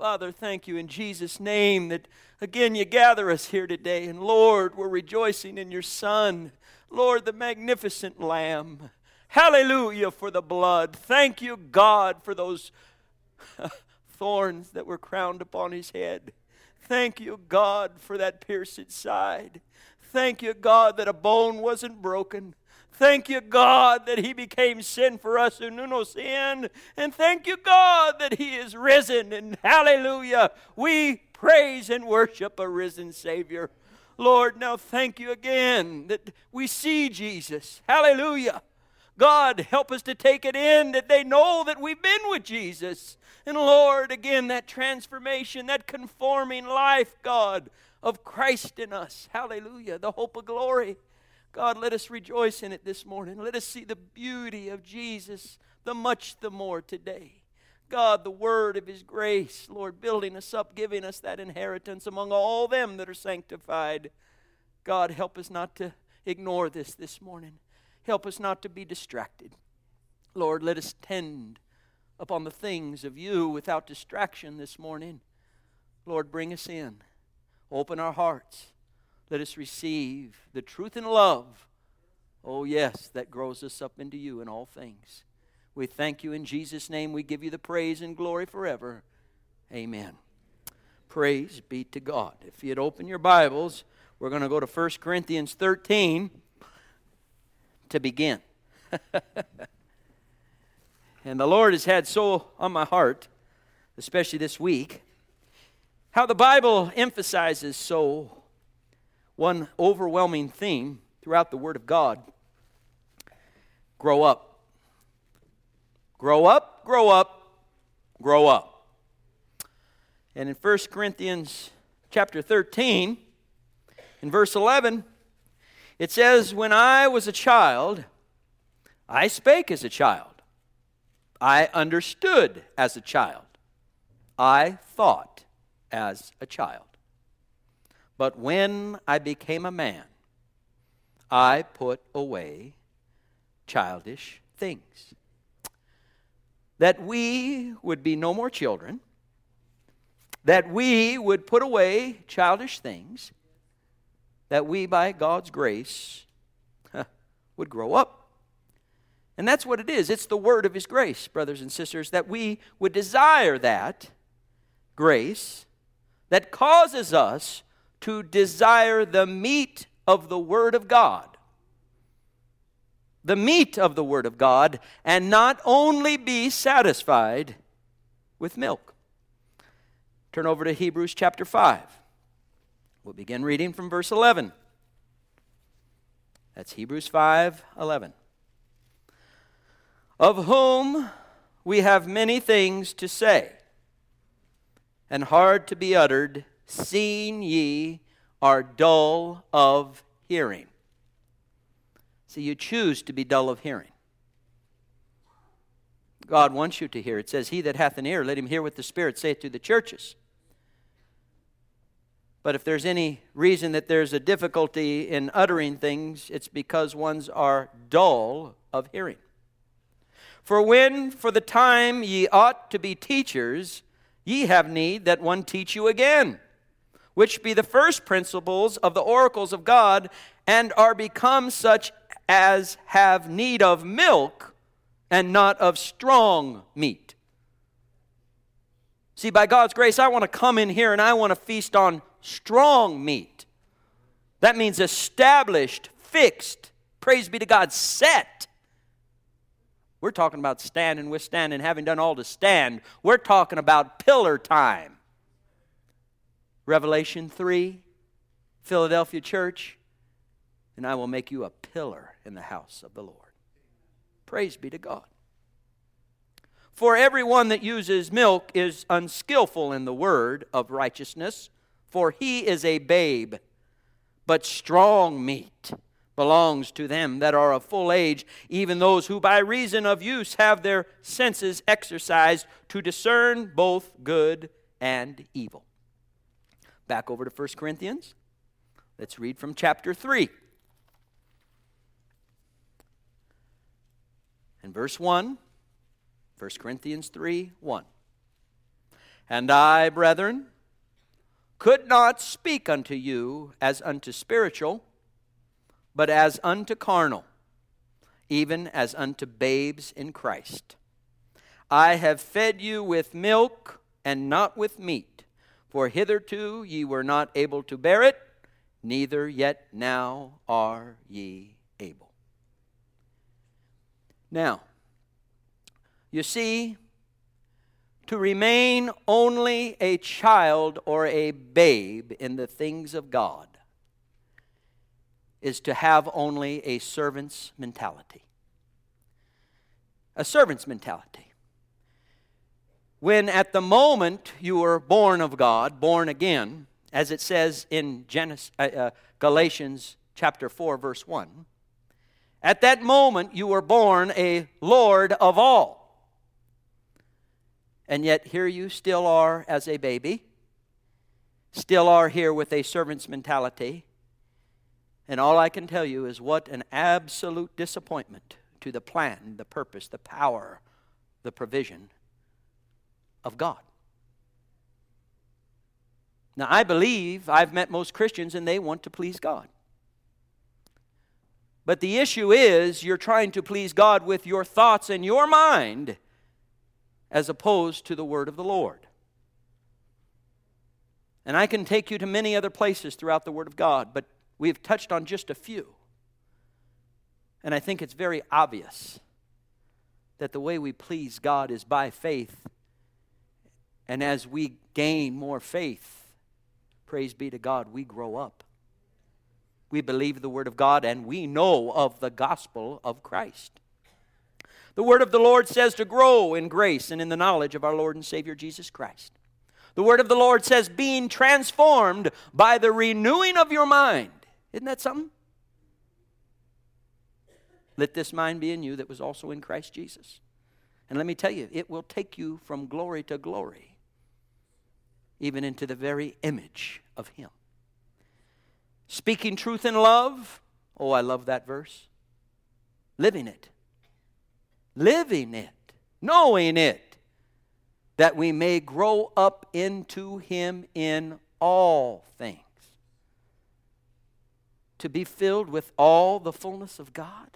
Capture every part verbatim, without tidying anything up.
Father, thank you in Jesus' name that again you gather us here today. And Lord, we're rejoicing in your Son. Lord, the magnificent Lamb. Hallelujah for the blood. Thank you, God, for those thorns that were crowned upon his head. Thank you, God, for that pierced side. Thank you, God, that a bone wasn't broken. Thank you, God, that he became sin for us who knew no sin. And thank you, God, that he is risen. And hallelujah, we praise and worship a risen Savior. Lord, now thank you again that we see Jesus. Hallelujah. God, help us to take it in that they know that we've been with Jesus. And Lord, again, that transformation, that conforming life, God, of Christ in us. Hallelujah. The hope of glory. God, let us rejoice in it this morning. Let us see the beauty of Jesus, the much the more today. God, the word of his grace, Lord, building us up, giving us that inheritance among all them that are sanctified. God, help us not to ignore this this morning. Help us not to be distracted. Lord, let us tend upon the things of you without distraction this morning. Lord, bring us in. Open our hearts. Let us receive the truth and love, oh yes, that grows us up into you in all things. We thank you in Jesus' name. We give you the praise and glory forever. Amen. Praise be to God. If you'd open your Bibles, we're going to go to First Corinthians thirteen to begin. And the Lord has had so on my heart, especially this week, how the Bible emphasizes so one overwhelming theme throughout the Word of God. Grow up. Grow up, grow up, grow up. And in First Corinthians chapter thirteen, in verse eleven, it says, "When I was a child, I spake as a child. I understood as a child. I thought as a child. But when I became a man, I put away childish things." That we would be no more children, that we would put away childish things, that we, by God's grace, would grow up. And that's what it is. It's the word of his grace, brothers and sisters, that we would desire that grace that causes us to desire the meat of the Word of God. The meat of the Word of God, and not only be satisfied with milk. Turn over to Hebrews chapter five. We'll begin reading from verse eleven. That's Hebrews five eleven. "Of whom we have many things to say, and hard to be uttered, seeing ye are dull of hearing." So you choose to be dull of hearing. God wants you to hear. It says, "He that hath an ear, let him hear what the Spirit saith to the churches." But if there's any reason that there's a difficulty in uttering things, it's because ones are dull of hearing. "For when for the time ye ought to be teachers, ye have need that one teach you again, which be the first principles of the oracles of God, and are become such as have need of milk, and not of strong meat." See, by God's grace, I want to come in here and I want to feast on strong meat. That means established, fixed, praise be to God, set. We're talking about stand and withstand and having done all to stand. We're talking about pillar time. Revelation three, Philadelphia church, "And I will make you a pillar in the house of the Lord." Praise be to God. "For everyone that uses milk is unskillful in the word of righteousness, for he is a babe. But strong meat belongs to them that are of full age, even those who by reason of use have their senses exercised to discern both good and evil." Back over to First Corinthians. Let's read from chapter three. And verse one, First Corinthians three, one. And I, brethren, could not speak unto you as unto spiritual, but as unto carnal, even as unto babes in Christ. I have fed you with milk and not with meat, for hitherto ye were not able to bear it, neither yet now are ye able. Now, you see, to remain only a child or a babe in the things of God is to have only a servant's mentality. A servant's mentality. When at the moment you were born of God, born again, as it says in Genesis, uh, uh, Galatians chapter four, verse one, at that moment you were born a Lord of all. And yet here you still are as a baby, still are here with a servant's mentality. And all I can tell you is what an absolute disappointment to the plan, the purpose, the power, the provision of God. Now, I believe I've met most Christians and they want to please God. But the issue is you're trying to please God with your thoughts and your mind as opposed to the word of the Lord. And I can take you to many other places throughout the word of God, but we've touched on just a few. And I think it's very obvious that the way we please God is by faith. And as we gain more faith, praise be to God, we grow up. We believe the word of God and we know of the gospel of Christ. The word of the Lord says to grow in grace and in the knowledge of our Lord and Savior Jesus Christ. The word of the Lord says being transformed by the renewing of your mind. Isn't that something? Let this mind be in you that was also in Christ Jesus. And let me tell you, it will take you from glory to glory, even into the very image of Him. Speaking truth in love. Oh, I love that verse. Living it. Living it. Knowing it. That we may grow up into Him in all things. To be filled with all the fullness of God.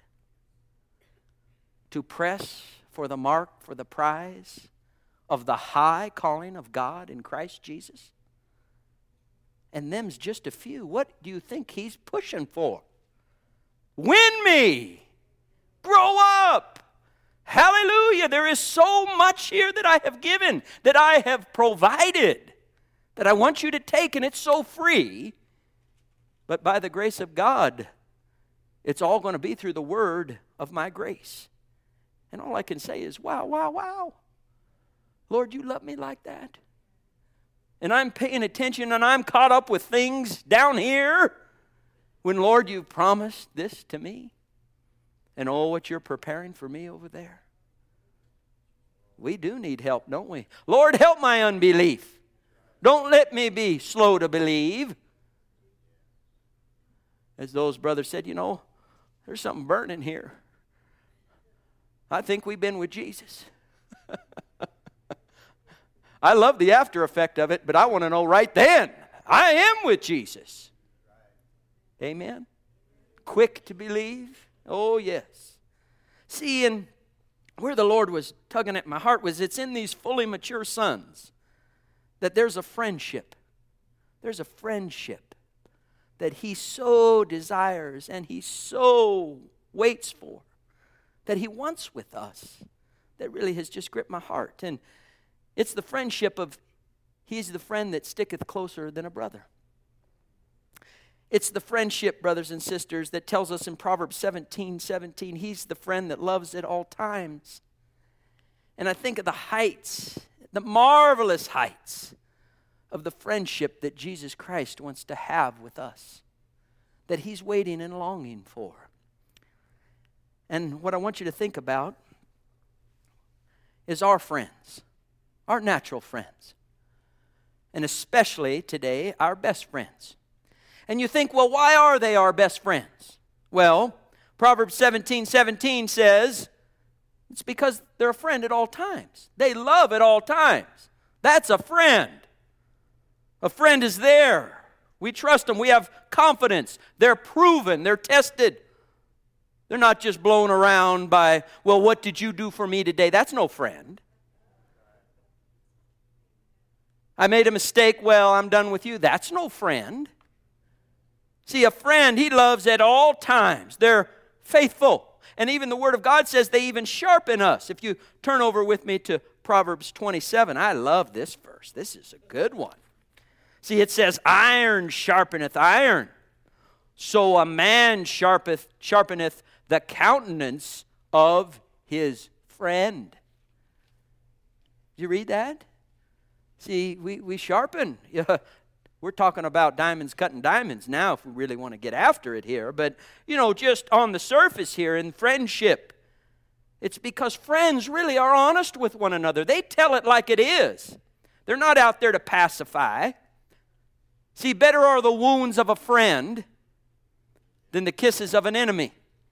To press for the mark, for the prize of the high calling of God in Christ Jesus. And them's just a few. What do you think He's pushing for? Win me. Grow up. Hallelujah. There is so much here that I have given, that I have provided, that I want you to take, and it's so free. But by the grace of God, it's all going to be through the word of my grace. And all I can say is, wow, wow, wow. Lord, you love me like that. And I'm paying attention and I'm caught up with things down here when, Lord, you've promised this to me. And oh, what you're preparing for me over there. We do need help, don't we? Lord, help my unbelief. Don't let me be slow to believe. As those brothers said, you know, there's something burning here. I think we've been with Jesus. I love the after effect of it, but I want to know right then, I am with Jesus. Amen? Quick to believe? Oh, yes. See, and where the Lord was tugging at my heart was it's in these fully mature sons that there's a friendship. There's a friendship that He so desires and He so waits for, that He wants with us, that really has just gripped my heart. And it's the friendship of He's the friend that sticketh closer than a brother. It's the friendship, brothers and sisters, that tells us in Proverbs seventeen seventeen, He's the friend that loves at all times. And I think of the heights, the marvelous heights of the friendship that Jesus Christ wants to have with us, that He's waiting and longing for. And what I want you to think about is our friends, our natural friends, and especially today, our best friends. And you think, well, why are they our best friends? Well, Proverbs seventeen seventeen says, it's because they're a friend at all times. They love at all times. That's a friend. A friend is there. We trust them. We have confidence. They're proven. They're tested. They're not just blown around by, well, what did you do for me today? That's no friend. I made a mistake. Well, I'm done with you. That's no friend. See, a friend, he loves at all times. They're faithful. And even the Word of God says they even sharpen us. If you turn over with me to Proverbs twenty-seven, I love this verse. This is a good one. See, it says, iron sharpeneth iron, so a man sharpeneth, sharpeneth the countenance of his friend. Did you read that? See, we, we sharpen. We're talking about diamonds cutting diamonds now if we really want to get after it here. But, you know, just on the surface here in friendship, it's because friends really are honest with one another. They tell it like it is. They're not out there to pacify. See, better are the wounds of a friend than the kisses of an enemy.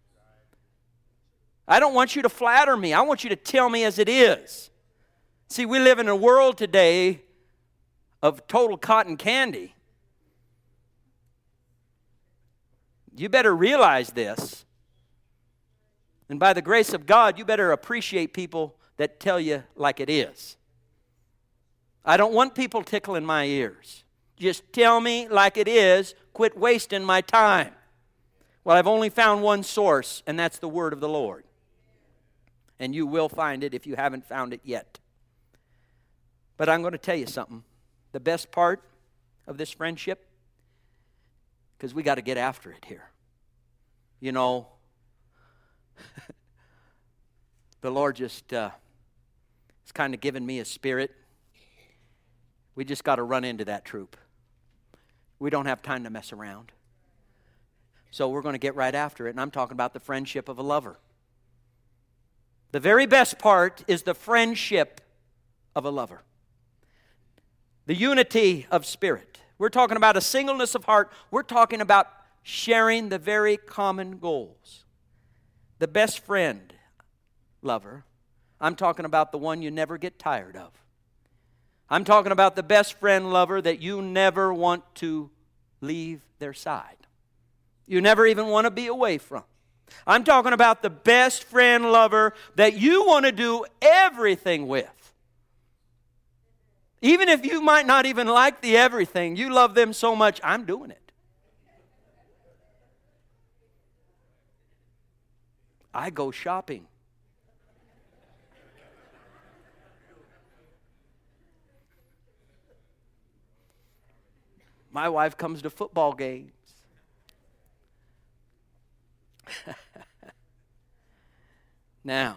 I don't want you to flatter me. I want you to tell me as it is. See, we live in a world today of total cotton candy. You better realize this. And by the grace of God, you better appreciate people that tell you like it is. I don't want people tickling my ears. Just tell me like it is. Quit wasting my time. Well, I've only found one source, and that's the Word of the Lord. And you will find it if you haven't found it yet. But I'm going to tell you something. The best part of this friendship, because we got to get after it here. You know, the Lord just uh, has kind of given me a spirit. We just got to run into that troop. We don't have time to mess around. So we're going to get right after it, and I'm talking about the friendship of a lover. The very best part is the friendship of a lover. The unity of spirit. We're talking about a singleness of heart. We're talking about sharing the very common goals. The best friend, lover, I'm talking about the one you never get tired of. I'm talking about the best friend, lover, that you never want to leave their side. You never even want to be away from. I'm talking about the best friend, lover, that you want to do everything with. Even if you might not even like the everything, you love them so much, I'm doing it. I go shopping. My wife comes to football games. Now,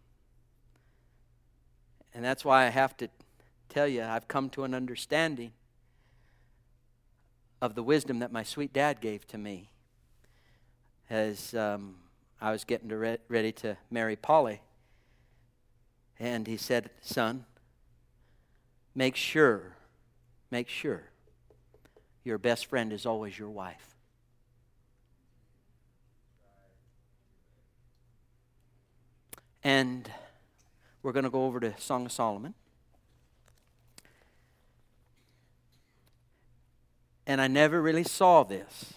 and that's why I have to tell you, I've come to an understanding of the wisdom that my sweet dad gave to me as um, I was getting to re- ready to marry Polly. And he said, son, make sure, make sure your best friend is always your wife. And we're going to go over to Song of Solomon. And I never really saw this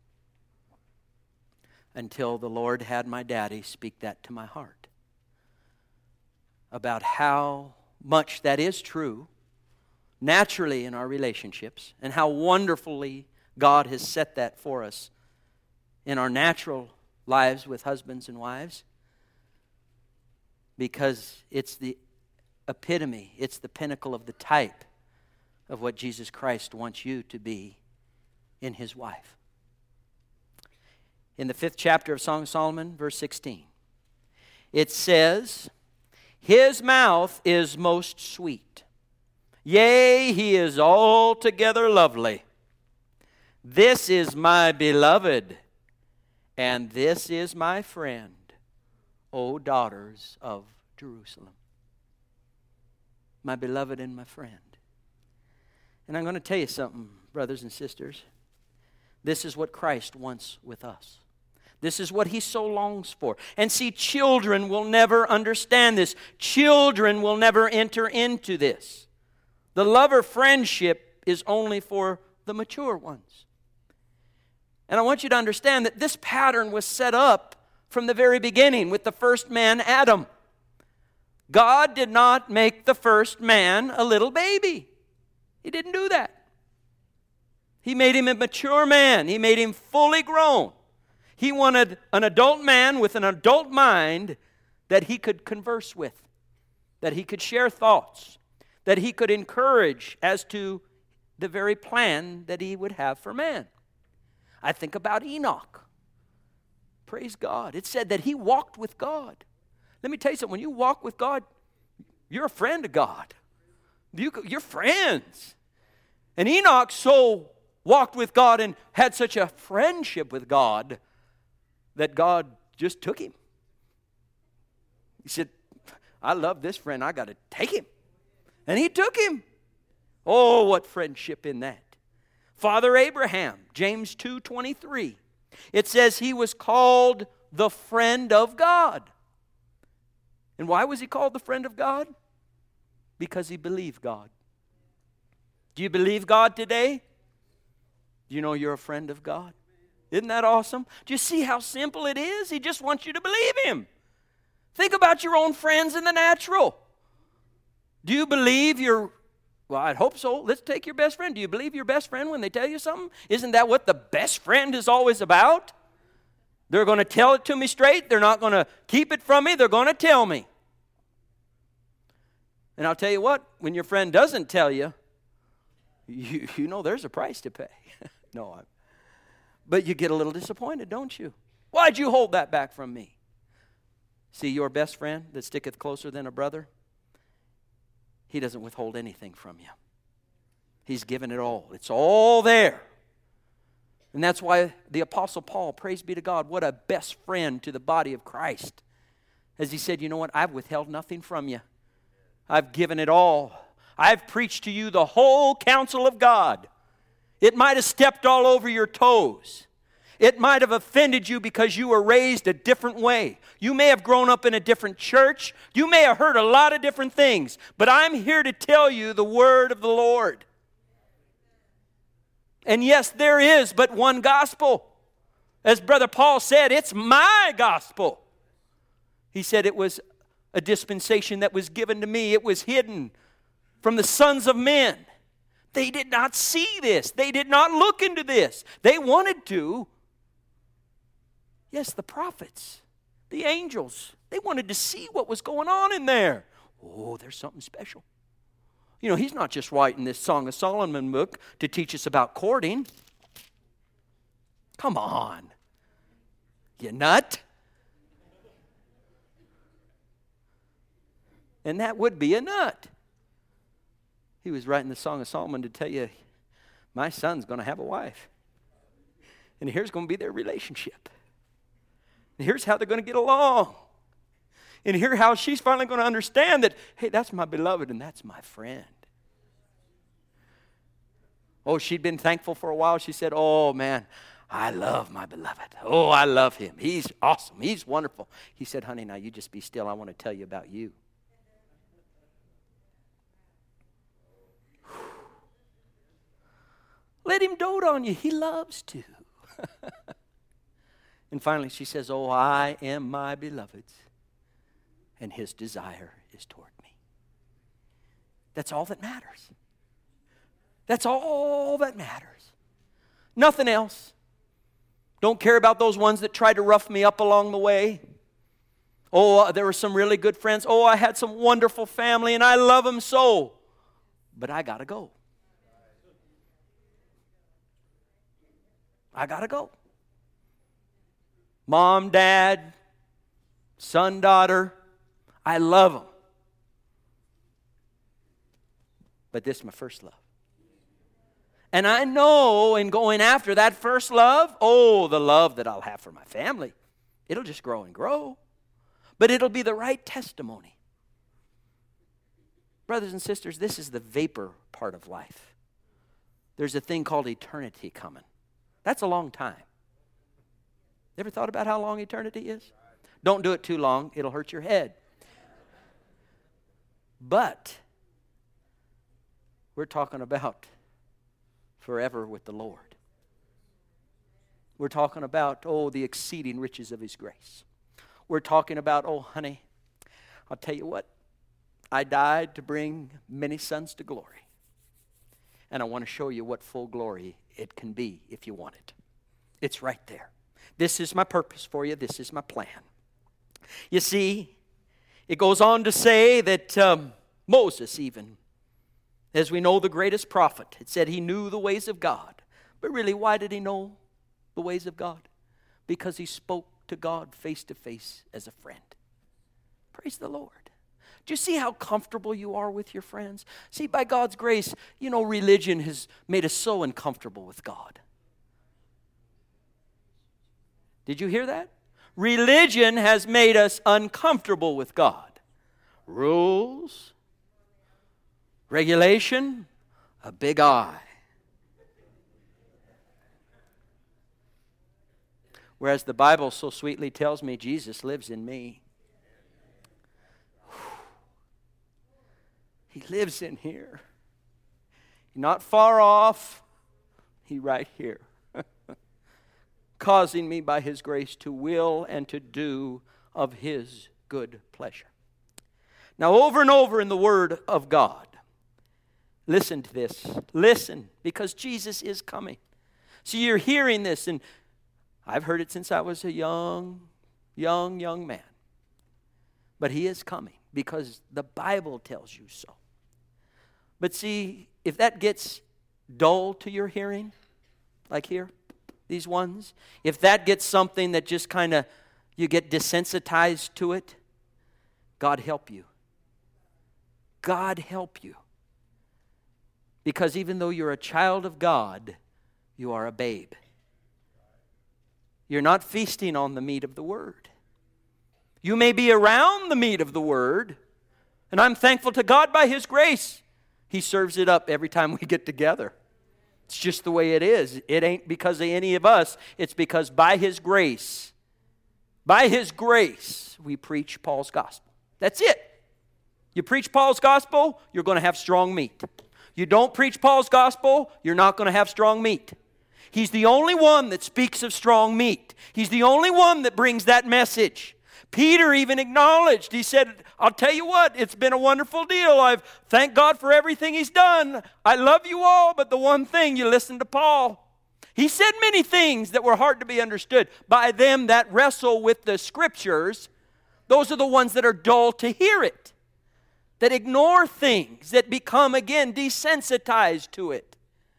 until the Lord had my daddy speak that to my heart. About how much that is true naturally in our relationships, and how wonderfully God has set that for us in our natural lives with husbands and wives, because it's the epitome, it's the pinnacle of the type of what Jesus Christ wants you to be in His wife. In the fifth chapter of Song of Solomon, verse sixteen, it says, His mouth is most sweet. Yea, he is altogether lovely. This is my beloved, and this is my friend, O daughters of Jerusalem. My beloved and my friend. And I'm going to tell you something, brothers and sisters. This is what Christ wants with us. This is what He so longs for. And see, children will never understand this. Children will never enter into this. The lover friendship is only for the mature ones. And I want you to understand that this pattern was set up from the very beginning with the first man, Adam. God did not make the first man a little baby. He didn't do that. He made him a mature man. He made him fully grown. He wanted an adult man with an adult mind that he could converse with, that he could share thoughts, that he could encourage as to the very plan that he would have for man. I think about Enoch. Praise God. It said that he walked with God. Let me tell you something. When you walk with God, you're a friend of God. You, you're friends. And Enoch so walked with God and had such a friendship with God that God just took him. He said, I love this friend. I got to take him. And he took him. Oh, what friendship in that. Father Abraham, James two twenty-three. It says he was called the friend of God. And why was he called the friend of God? Because he believed God. Do you believe God today? Do you know you're a friend of God? Isn't that awesome? Do you see how simple it is? He just wants you to believe him. Think about your own friends in the natural. Do you believe your, well, I'd hope so. Let's take your best friend. Do you believe your best friend when they tell you something? Isn't that what the best friend is always about? They're going to tell it to me straight. They're not going to keep it from me. They're going to tell me. And I'll tell you what, when your friend doesn't tell you, you, you know there's a price to pay. no, I'm, but you get a little disappointed, don't you? Why'd you hold that back from me? See, your best friend that sticketh closer than a brother, he doesn't withhold anything from you. He's given it all. It's all there. And that's why the Apostle Paul, praise be to God, what a best friend to the body of Christ. As he said, you know what, I've withheld nothing from you. I've given it all. I've preached to you the whole counsel of God. It might have stepped all over your toes. It might have offended you because you were raised a different way. You may have grown up in a different church. You may have heard a lot of different things. But I'm here to tell you the word of the Lord. And yes, there is but one gospel. As Brother Paul said, it's my gospel. He said it was a dispensation that was given to me. It was hidden from the sons of men. They did not see this. They did not look into this. They wanted to. Yes, the prophets, the angels, they wanted to see what was going on in there. Oh, there's something special. You know, he's not just writing this Song of Solomon book to teach us about courting. Come on. You nut? And that would be a nut. He was writing the Song of Solomon to tell you, my son's going to have a wife. And here's going to be their relationship. And here's how they're going to get along. And here's how she's finally going to understand that, hey, that's my beloved and that's my friend. Oh, she'd been thankful for a while. She said, oh, man, I love my beloved. Oh, I love him. He's awesome. He's wonderful. He said, honey, now you just be still. I want to tell you about you. Let him dote on you. He loves to. And finally she says, oh, I am my beloved's, and his desire is toward me. That's all that matters. That's all that matters. Nothing else. Don't care about those ones that tried to rough me up along the way. Oh, there were some really good friends. Oh, I had some wonderful family, and I love them so. But I got to go. I got to go. Mom, dad, son, daughter, I love them. But this is my first love. And I know in going after that first love, oh, the love that I'll have for my family, it'll just grow and grow. But it'll be the right testimony. Brothers and sisters, this is the vapor part of life. There's a thing called eternity coming. That's a long time. Ever thought about how long eternity is? Don't do it too long. It'll hurt your head. But We're talking about forever with the Lord. We're talking about, oh, the exceeding riches of His grace. We're talking about, oh, honey, I'll tell you what. I died to bring many sons to glory. And I want to show you what full glory it can be if you want it. It's right there. This is my purpose for you. This is my plan. You see, it goes on to say that um, Moses even, as we know, the greatest prophet, it said he knew the ways of God. But really, why did he know the ways of God? Because he spoke to God face to face as a friend. Praise the Lord. Do you see how comfortable you are with your friends? See, by God's grace, you know, religion has made us so uncomfortable with God. Did you hear that? Religion has made us uncomfortable with God. Rules, regulation, a big I. Whereas the Bible so sweetly tells me Jesus lives in me. He lives in here. Not far off. He right here. Causing me by His grace to will and to do of His good pleasure. Now over and over in the Word of God, listen to this. Listen, because Jesus is coming. So you're hearing this, and I've heard it since I was a young, young, young man. But He is coming because the Bible tells you so. But see, if that gets dull to your hearing, like here, these ones, if that gets something that just kind of, you get desensitized to it, God help you. God help you. Because even though you're a child of God, you are a babe. You're not feasting on the meat of the Word. You may be around the meat of the Word, and I'm thankful to God by His grace. He serves it up every time we get together. It's just the way it is. It ain't because of any of us. It's because by His grace, by His grace, we preach Paul's gospel. That's it. You preach Paul's gospel, you're going to have strong meat. You don't preach Paul's gospel, you're not going to have strong meat. He's the only one that speaks of strong meat. He's the only one that brings that message. Peter even acknowledged, he said, I'll tell you what, it's been a wonderful deal. I've thanked God for everything He's done. I love you all, but the one thing, you listen to Paul. He said many things that were hard to be understood by them that wrestle with the Scriptures. Those are the ones that are dull to hear it, that ignore things, that become, again, desensitized to it.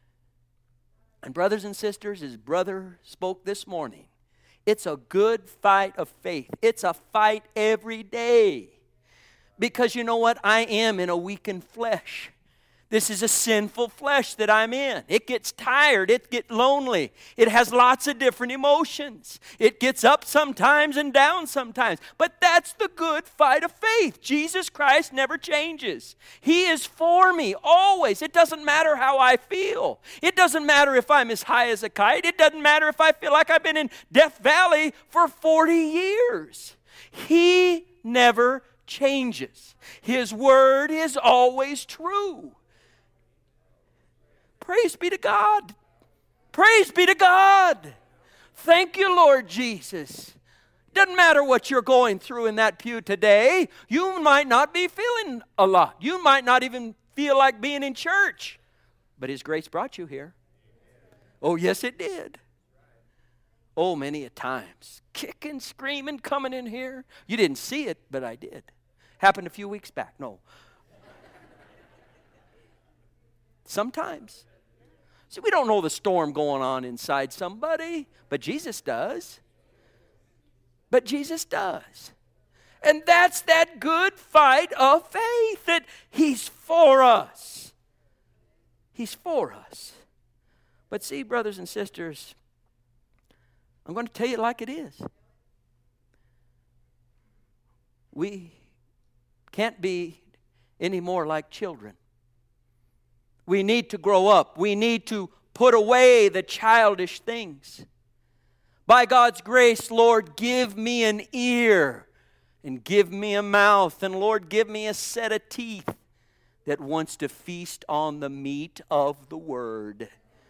And brothers and sisters, his brother spoke this morning, it's a good fight of faith. It's a fight every day. Because you know what? I am in a weakened flesh. This is a sinful flesh that I'm in. It gets tired. It gets lonely. It has lots of different emotions. It gets up sometimes and down sometimes. But that's the good fight of faith. Jesus Christ never changes. He is for me always. It doesn't matter how I feel. It doesn't matter if I'm as high as a kite. It doesn't matter if I feel like I've been in Death Valley for forty years. He never changes. His word is always true. Praise be to God. Praise be to God. Thank you, Lord Jesus. Doesn't matter what you're going through in that pew today. You might not be feeling a lot. You might not even feel like being in church. But His grace brought you here. Oh, yes, it did. Oh, many a times. Kicking, screaming, coming in here. You didn't see it, but I did. Happened a few weeks back. No. Sometimes. See, we don't know the storm going on inside somebody, but Jesus does. But Jesus does. And that's that good fight of faith, that He's for us. He's for us. But see, brothers and sisters, I'm going to tell you like it is. We can't be any more like children. We need to grow up. We need to put away the childish things. By God's grace, Lord, give me an ear and give me a mouth. And Lord, give me a set of teeth that wants to feast on the meat of the Word.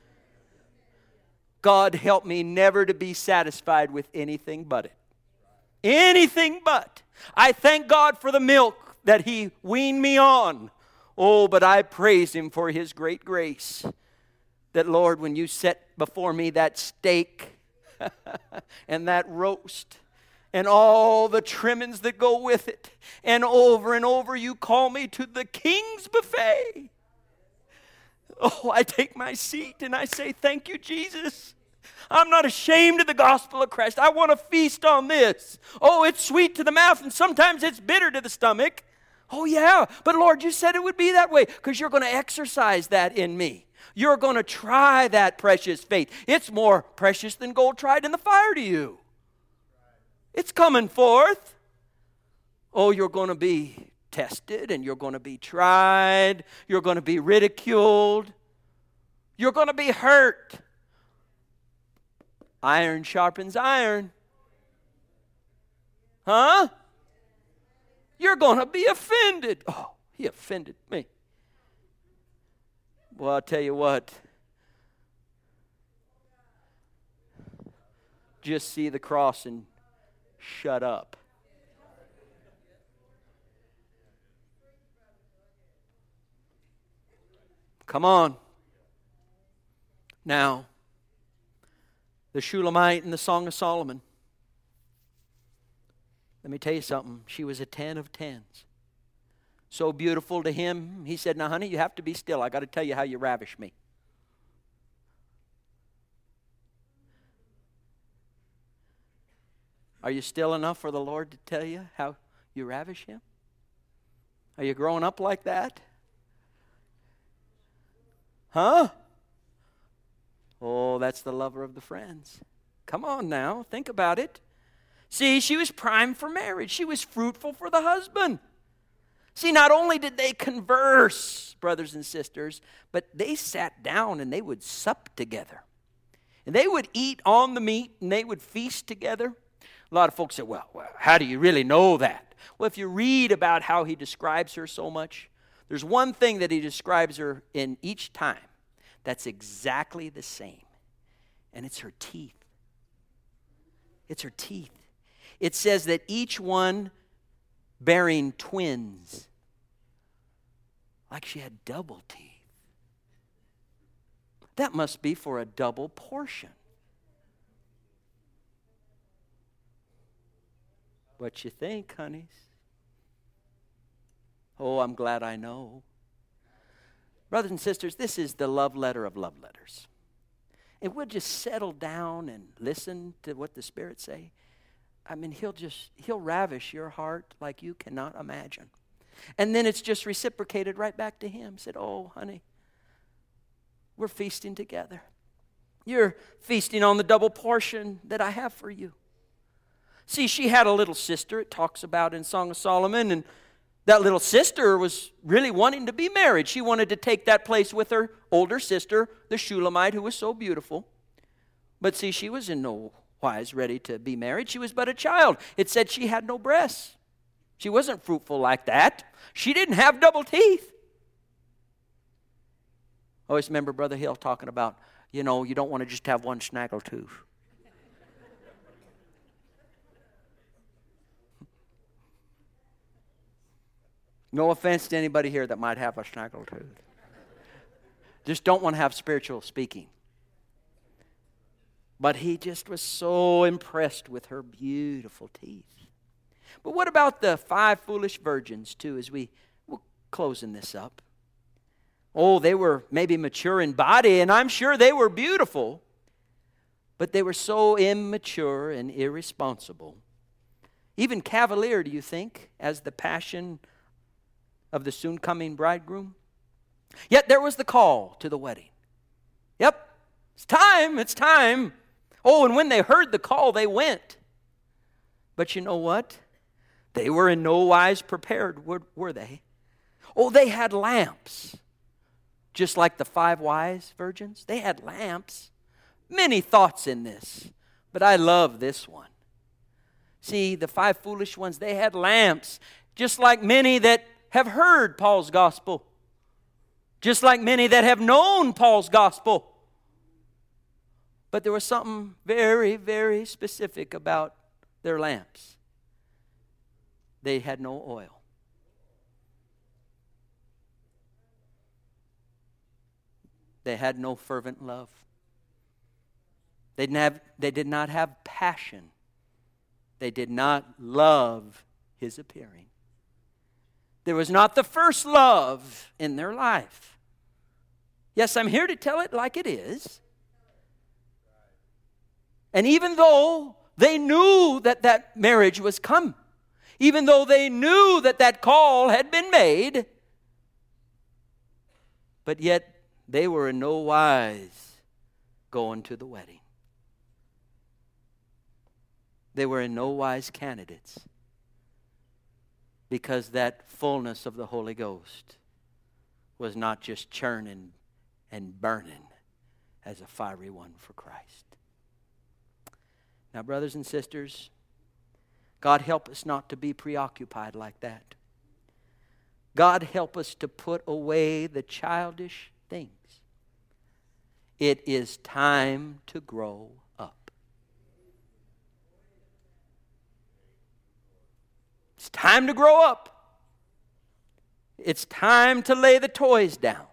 God, help me never to be satisfied with anything but it. Anything but. I thank God for the milk that He weaned me on. Oh, but I praise Him for His great grace. That, Lord, when you set before me that steak and that roast and all the trimmings that go with it, and over and over you call me to the King's buffet. Oh, I take my seat and I say, thank you, Jesus. I'm not ashamed of the gospel of Christ. I want to feast on this. Oh, it's sweet to the mouth and sometimes it's bitter to the stomach. Oh, yeah, but Lord, you said it would be that way because you're going to exercise that in me. You're going to try that precious faith. It's more precious than gold tried in the fire to you. It's coming forth. Oh, you're going to be tested and you're going to be tried. You're going to be ridiculed. You're going to be hurt. Iron sharpens iron. Huh? You're going to be offended. Oh, he offended me. Well, I'll tell you what. Just see the cross and shut up. Come on. Now, the Shulamite in the Song of Solomon. Let me tell you something. She was a ten of tens. So beautiful to him. He said, now, honey, you have to be still. I got to tell you how you ravish me. Are you still enough for the Lord to tell you how you ravish Him? Are you growing up like that? Huh? Oh, that's the lover of the friends. Come on now, think about it. See, she was primed for marriage. She was fruitful for the husband. See, not only did they converse, brothers and sisters, but they sat down and they would sup together. And they would eat on the meat and they would feast together. A lot of folks say, well, well, how do you really know that? Well, if you read about how he describes her so much, there's one thing that he describes her in each time that's exactly the same. And it's her teeth. It's her teeth. It says that each one bearing twins, like she had double teeth. That must be for a double portion. What you think, honeys? Oh, I'm glad I know. Brothers and sisters, this is the love letter of love letters. If we'll just settle down and listen to what the Spirit say, I mean, he'll just, he'll ravish your heart like you cannot imagine. And then it's just reciprocated right back to him. Said, oh, honey, we're feasting together. You're feasting on the double portion that I have for you. See, she had a little sister, it talks about in Song of Solomon, and that little sister was really wanting to be married. She wanted to take that place with her older sister, the Shulamite, who was so beautiful. But see, she was in no wise ready to be married. She was but a child. It said she had no breasts. She wasn't fruitful like that. She didn't have double teeth. I always remember Brother Hill talking about, you know, you don't want to just have one snaggle tooth. No offense to anybody here that might have a snaggle tooth. Just don't want to have spiritual speaking. But he just was so impressed with her beautiful teeth. But what about the five foolish virgins, too, as we, we're closing this up? Oh, they were maybe mature in body, and I'm sure they were beautiful. But they were so immature and irresponsible. Even cavalier, do you think, as the passion of the soon-coming bridegroom? Yet there was the call to the wedding. Yep, it's time, it's time. Oh, and when they heard the call, they went. But you know what? They were in no wise prepared, were, were they? Oh, they had lamps. Just like the five wise virgins, they had lamps. Many thoughts in this, but I love this one. See, the five foolish ones, they had lamps, just like many that have heard Paul's gospel. just like many that have known Paul's gospel. But there was something very, very specific about their lamps. They had no oil. They had no fervent love. They didn't have, they did not have passion. They did not love His appearing. There was not the first love in their life. Yes, I'm here to tell it like it is. And even though they knew that that marriage was come, even though they knew that that call had been made, but yet they were in no wise going to the wedding. They were in no wise candidates, because that fullness of the Holy Ghost was not just churning and burning as a fiery one for Christ. Now, brothers and sisters, God help us not to be preoccupied like that. God help us to put away the childish things. It is time to grow up. It's time to grow up. It's time to lay the toys down.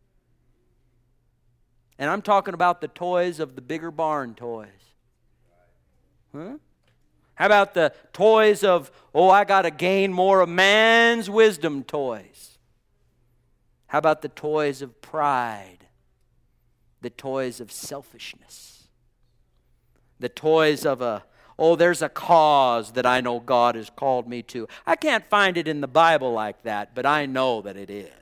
And I'm talking about the toys of the bigger barn toys. Huh? How about the toys of, oh, I got to gain more of man's wisdom toys? How about the toys of pride? The toys of selfishness? The toys of a, oh, there's a cause that I know God has called me to. I can't find it in the Bible like that, but I know that it is.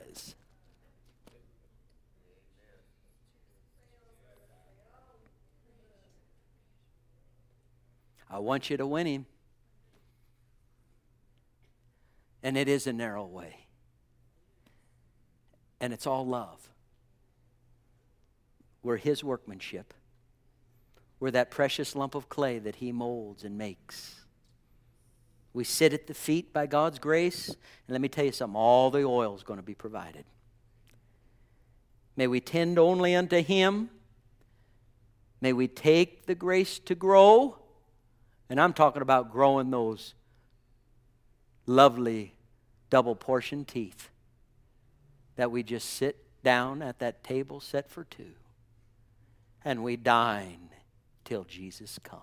I want you to win him. And it is a narrow way. And it's all love. We're His workmanship. We're that precious lump of clay that He molds and makes. We sit at the feet by God's grace. And let me tell you something, all the oil is going to be provided. May we tend only unto Him. May we take the grace to grow. And I'm talking about growing those lovely double portion teeth that we just sit down at that table set for two and we dine till Jesus come.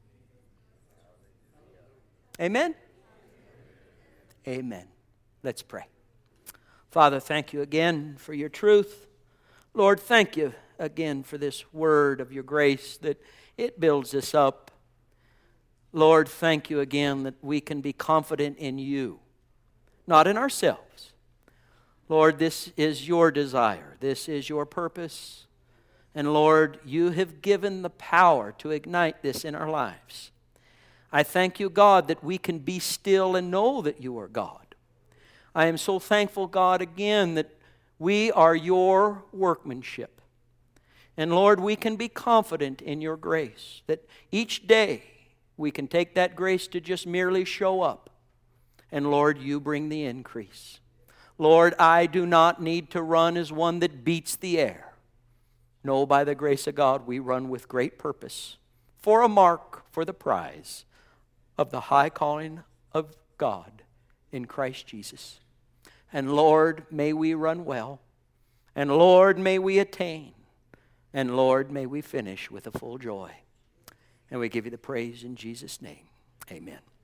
Amen? Amen. Let's pray. Father, thank you again for your truth. Lord, thank you again for this word of your grace that it builds us up. Lord, thank you again that we can be confident in you, not in ourselves. Lord, this is your desire. This is your purpose. And Lord, you have given the power to ignite this in our lives. I thank you, God, that we can be still and know that you are God. I am so thankful, God, again, that we are your workmanship. And Lord, we can be confident in your grace, that each day we can take that grace to just merely show up. And Lord, you bring the increase. Lord, I do not need to run as one that beats the air. No, by the grace of God, we run with great purpose for a mark, for the prize of the high calling of God in Christ Jesus. And Lord, may we run well. And Lord, may we attain. And Lord, may we finish with a full joy. And we give you the praise in Jesus' name. Amen.